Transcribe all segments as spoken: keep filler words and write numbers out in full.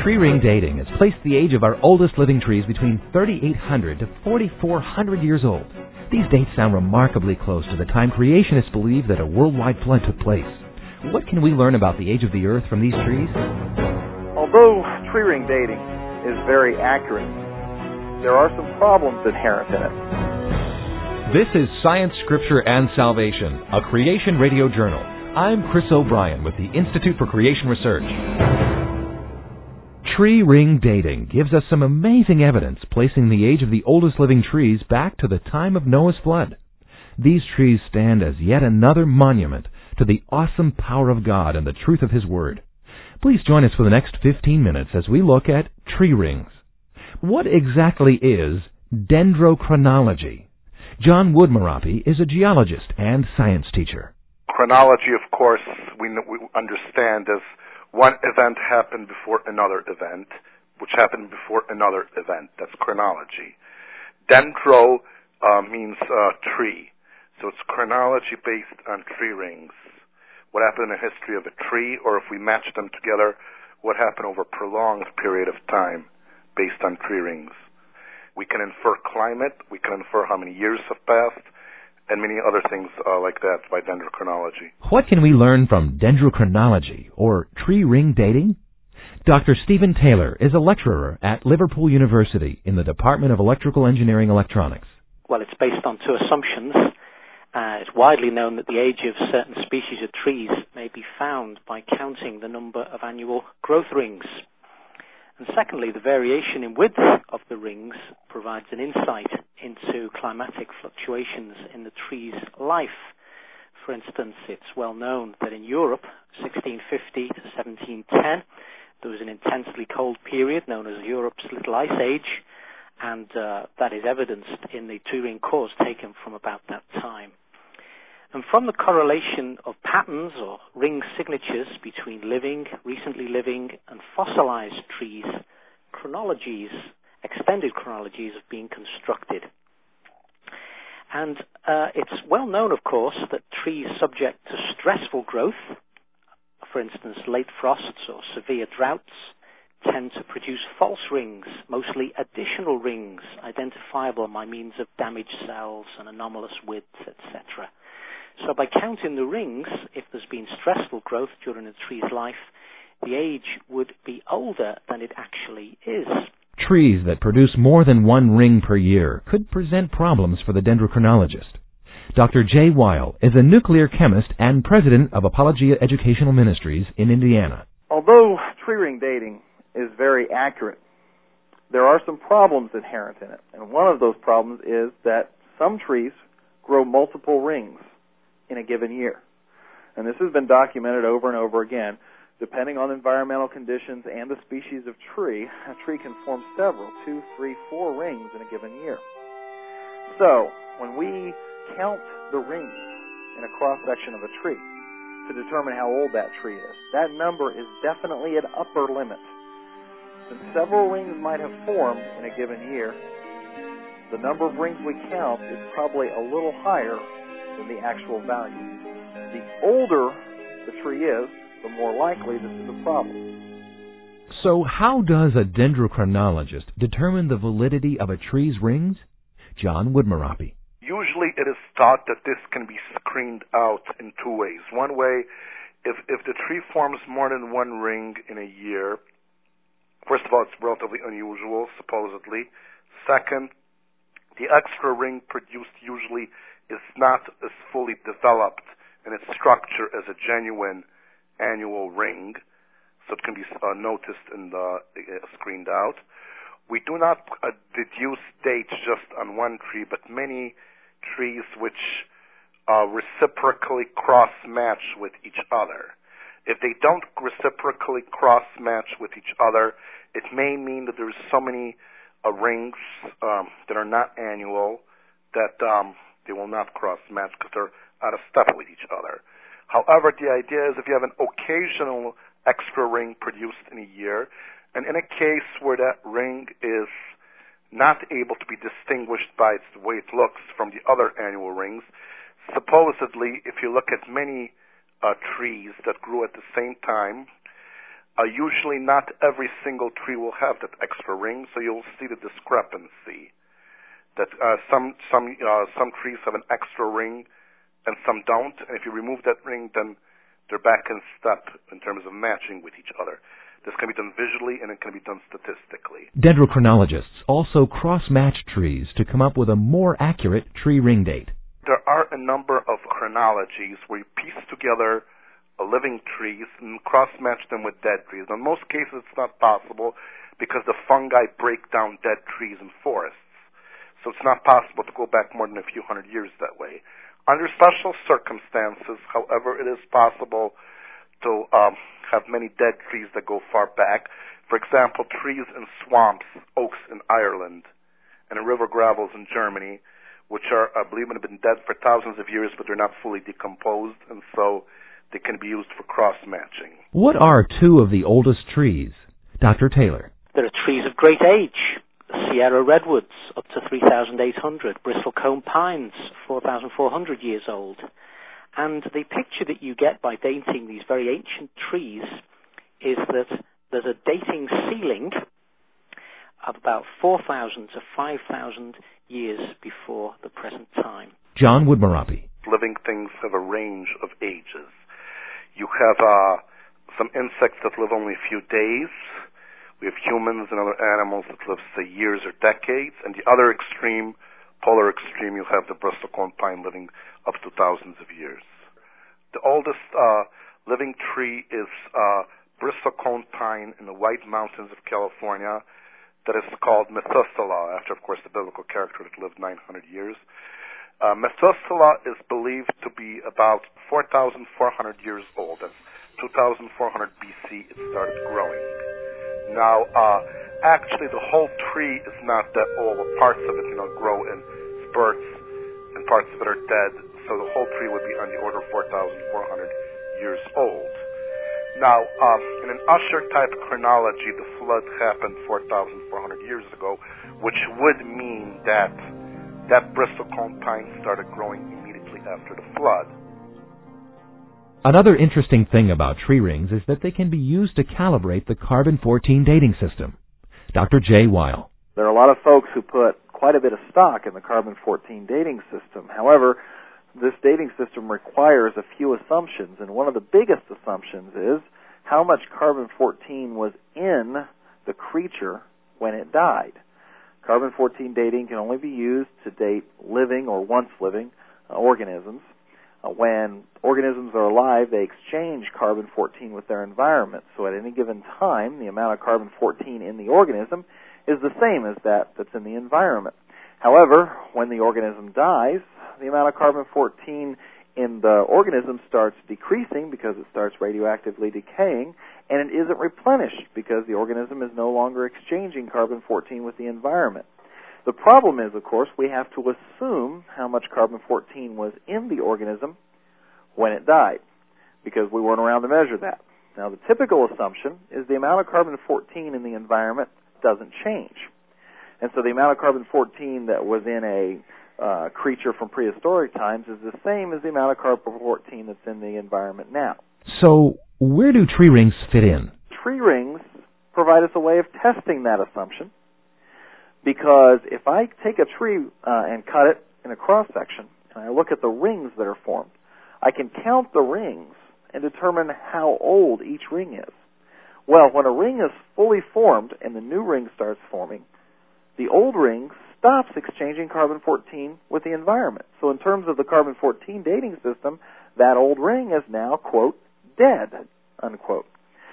Tree ring dating has placed the age of our oldest living trees between thirty-eight hundred to forty-four hundred years old. These dates sound remarkably close to the time creationists believed that a worldwide flood took place. What can we learn about the age of the Earth from these trees? Although tree ring dating is very accurate, there are some problems inherent in it. This is Science, Scripture, and Salvation, a Creation Radio Journal. I'm Chris O'Brien with the Institute for Creation Research. Tree ring dating gives us some amazing evidence placing the age of the oldest living trees back to the time of Noah's flood. These trees stand as yet another monument to the awesome power of God and the truth of His Word. Please join us for the next fifteen minutes as we look at tree rings. What exactly is dendrochronology? John Woodmarape is a geologist and science teacher. Chronology, of course, we, we understand as one event happened before another event, which happened before another event. That's chronology. Dendro uh, means uh, tree. So it's chronology based on tree rings. What happened in the history of a tree, or if we match them together, what happened over a prolonged period of time based on tree rings. We can infer climate, we can infer how many years have passed, and many other things uh, like that by dendrochronology. What can we learn from dendrochronology, or tree ring dating? Doctor Stephen Taylor is a lecturer at Liverpool University in the Department of Electrical Engineering Electronics. Well, it's based on two assumptions. Uh, it's widely known that the age of certain species of trees may be found by counting the number of annual growth rings. And secondly, the variation in width of the rings provides an insight into climatic fluctuations in the tree's life. For instance, it's well known that in Europe, sixteen fifty to seventeen ten, there was an intensely cold period known as Europe's Little Ice Age, and uh, that is evidenced in the tree ring cores taken from about that time. And from the correlation of patterns or ring signatures between living, recently living, and fossilized trees, chronologies, extended chronologies have been constructed. And uh, it's well known, of course, that trees subject to stressful growth, for instance, late frosts or severe droughts, tend to produce false rings, mostly additional rings, identifiable by means of damaged cells and anomalous widths, et cetera. So by counting the rings, if there's been stressful growth during a tree's life, the age would be older than it actually is. Trees that produce more than one ring per year could present problems for the dendrochronologist. Doctor Jay Weil is a nuclear chemist and president of Apologia Educational Ministries in Indiana. Although tree ring dating is very accurate, there are some problems inherent in it. And one of those problems is that some trees grow multiple rings in a given year. And this has been documented over and over again. Depending on environmental conditions and the species of tree, a tree can form several, two, three, four rings in a given year. So, when we count the rings in a cross-section of a tree to determine how old that tree is, that number is definitely an upper limit. Since several rings might have formed in a given year, the number of rings we count is probably a little higher than the actual value. The older the tree is, the more likely this is a problem. So how does a dendrochronologist determine the validity of a tree's rings? John Woodmarape. Usually it is thought that this can be screened out in two ways. One way, if, if the tree forms more than one ring in a year, first of all, it's relatively unusual, supposedly. Second, the extra ring produced usually is not as fully developed in its structure as a genuine annual ring, so it can be uh, noticed and uh, screened out. We do not uh, deduce dates just on one tree, but many trees which uh, reciprocally cross-match with each other. If they don't reciprocally cross-match with each other, it may mean that there's so many uh, rings um, that are not annual that um, they will not cross-match because they're out of step with each other. However, the idea is if you have an occasional extra ring produced in a year, and in a case where that ring is not able to be distinguished by its, the way it looks from the other annual rings, supposedly, if you look at many uh, trees that grew at the same time, Uh, usually not every single tree will have that extra ring, so you'll see the discrepancy. That uh, some some uh, some trees have an extra ring and some don't, and if you remove that ring, then they're back in step in terms of matching with each other. This can be done visually, and it can be done statistically. Dendrochronologists also cross-match trees to come up with a more accurate tree ring date. There are a number of chronologies where you piece together living trees and cross-match them with dead trees. In most cases, it's not possible because the fungi break down dead trees in forests. So it's not possible to go back more than a few hundred years that way. Under special circumstances, however, it is possible to um, have many dead trees that go far back. For example, trees in swamps, oaks in Ireland, and in river gravels in Germany, which are, I believe, have been dead for thousands of years, but they're not fully decomposed, and so they can be used for cross-matching. What are two of the oldest trees? Doctor Taylor. There are trees of great age. Sierra redwoods, up to three thousand eight hundred. Bristlecone pines, four thousand four hundred years old. And the picture that you get by dating these very ancient trees is that there's a dating ceiling of about four thousand to five thousand years before the present time. John Woodmorappy. Living things have a range of ages. You have uh, some insects that live only a few days. We have humans and other animals that live, say, years or decades. And the other extreme, polar extreme, you have the bristlecone pine living up to thousands of years. The oldest uh, living tree is uh, bristlecone pine in the White Mountains of California that is called Methuselah, after, of course, the biblical character that lived nine hundred years. Uh, Methuselah is believed to be about four thousand four hundred years old. That's two thousand four hundred B C it started growing. Now, uh, actually, the whole tree is not that old. Parts of it, you know, grow in spurts, and parts of it are dead. So the whole tree would be on the order of four thousand four hundred years old. Now, um, in an Usher-type chronology, the flood happened four thousand four hundred years ago, which would mean that that bristlecone pine started growing immediately after the flood. Another interesting thing about tree rings is that they can be used to calibrate the carbon fourteen dating system. Doctor Jay Weil. There are a lot of folks who put quite a bit of stock in the carbon fourteen dating system. However, this dating system requires a few assumptions, and one of the biggest assumptions is how much carbon fourteen was in the creature when it died. Carbon fourteen dating can only be used to date living or once living uh, organisms. Uh, when organisms are alive, they exchange carbon fourteen with their environment. So at any given time, the amount of carbon fourteen in the organism is the same as that that's in the environment. However, when the organism dies, the amount of carbon fourteen in the organism starts decreasing because it starts radioactively decaying, and it isn't replenished because the organism is no longer exchanging carbon fourteen with the environment. The problem is, of course, we have to assume how much carbon fourteen was in the organism when it died, because we weren't around to measure that. Now, the typical assumption is the amount of carbon fourteen in the environment doesn't change. And so the amount of carbon fourteen that was in a uh, creature from prehistoric times is the same as the amount of carbon fourteen that's in the environment now. So, where do tree rings fit in? Tree rings provide us a way of testing that assumption, because if I take a tree uh, and cut it in a cross-section, and I look at the rings that are formed, I can count the rings and determine how old each ring is. Well, when a ring is fully formed and the new ring starts forming, the old ring stops exchanging carbon fourteen with the environment. So in terms of the carbon fourteen dating system, that old ring is now, quote, dead, unquote.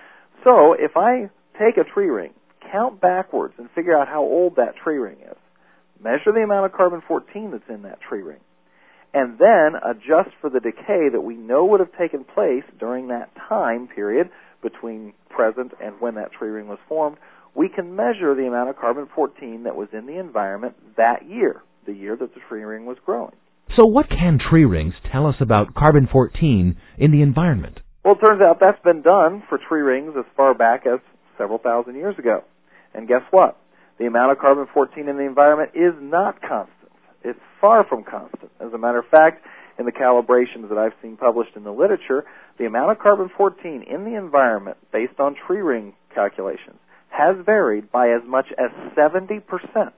So if I take a tree ring, count backwards, and figure out how old that tree ring is, measure the amount of carbon fourteen that's in that tree ring, and then adjust for the decay that we know would have taken place during that time period between present and when that tree ring was formed, we can measure the amount of carbon fourteen that was in the environment that year, the year that the tree ring was growing. So what can tree rings tell us about carbon fourteen in the environment? Well, it turns out that's been done for tree rings as far back as several thousand years ago. And guess what? The amount of carbon fourteen in the environment is not constant. It's far from constant. As a matter of fact, in the calibrations that I've seen published in the literature, the amount of carbon fourteen in the environment based on tree ring calculations has varied by as much as seventy percent.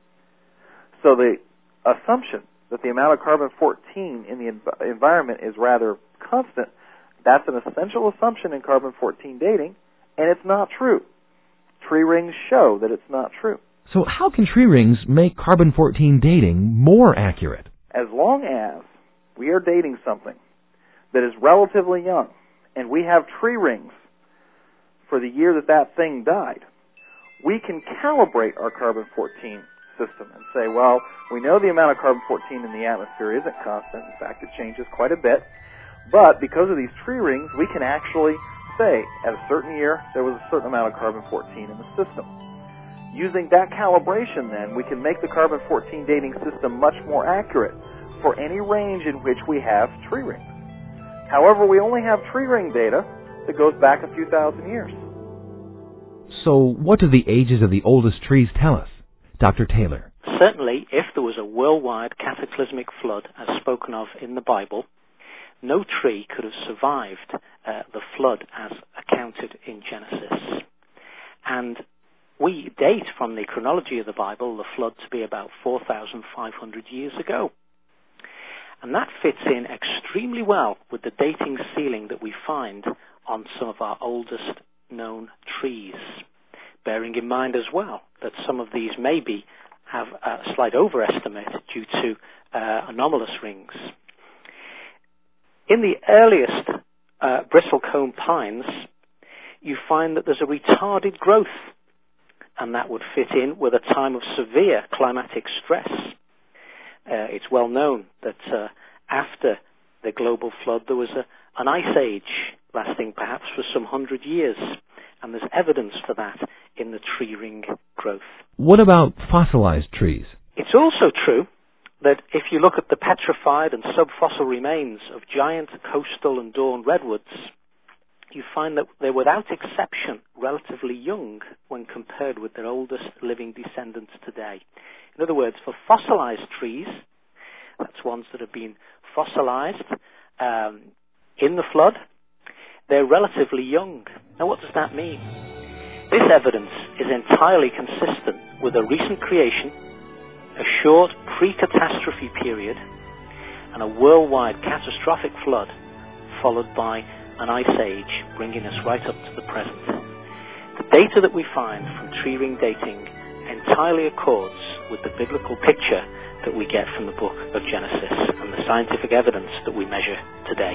So the assumption that the amount of carbon fourteen in the env- environment is rather constant, that's an essential assumption in carbon fourteen dating, and it's not true. Tree rings show that it's not true. So how can tree rings make carbon fourteen dating more accurate? As long as we are dating something that is relatively young, and we have tree rings for the year that that thing died, we can calibrate our carbon fourteen system and say, well, we know the amount of carbon fourteen in the atmosphere isn't constant. In fact, it changes quite a bit. But because of these tree rings, we can actually say at a certain year there was a certain amount of carbon fourteen in the system. Using that calibration, then, we can make the carbon fourteen dating system much more accurate for any range in which we have tree rings. However, we only have tree ring data that goes back a few thousand years. So what do the ages of the oldest trees tell us? Doctor Taylor. Certainly, if there was a worldwide cataclysmic flood, as spoken of in the Bible, no tree could have survived uh, the flood as accounted in Genesis. And we date from the chronology of the Bible the flood to be about four thousand five hundred years ago. And that fits in extremely well with the dating ceiling that we find on some of our oldest known trees, bearing in mind as well that some of these maybe have a slight overestimate due to uh, anomalous rings. In the earliest uh, bristlecone pines, you find that there's a retarded growth, and that would fit in with a time of severe climatic stress. Uh, it's well known that uh, after the global flood there was a, an ice age lasting perhaps for some hundred years, and there's evidence for that in the tree ring growth. What about fossilized trees? It's also true that if you look at the petrified and subfossil remains of giant coastal and dawn redwoods, you find that they're without exception relatively young when compared with their oldest living descendants today. In other words, for fossilized trees, that's ones that have been fossilized um, in the flood, they're relatively young. Now, what does that mean? This evidence is entirely consistent with a recent creation, a short pre-catastrophe period, and a worldwide catastrophic flood, followed by an ice age, bringing us right up to the present. The data that we find from tree ring dating entirely accords with the biblical picture that we get from the book of Genesis and the scientific evidence that we measure today.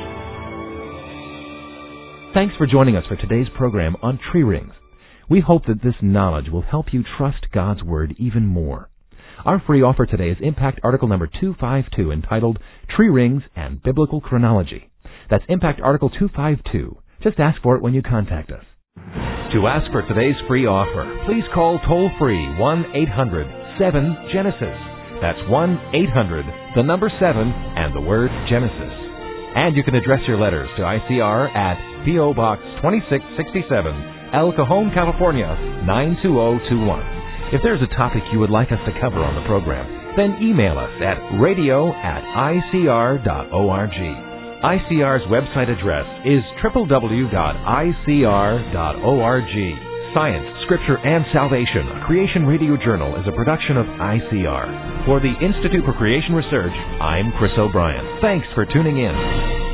Thanks for joining us for today's program on tree rings. We hope that this knowledge will help you trust God's Word even more. Our free offer today is Impact Article number two fifty-two, entitled Tree Rings and Biblical Chronology. That's Impact Article two fifty-two. Just ask for it when you contact us. To ask for today's free offer, please call toll-free one eight hundred seven Genesis. That's one eight hundred, the number seven, and the word Genesis. And you can address your letters to I C R at P O Box twenty-six sixty-seven, El Cajon, California, nine two zero two one. If there's a topic you would like us to cover on the program, then email us at radio at I C R dot org. I C R's website address is w w w dot I C R dot org. Science, Scripture, and Salvation, a Creation Radio Journal, is a production of I C R. For the Institute for Creation Research, I'm Chris O'Brien. Thanks for tuning in.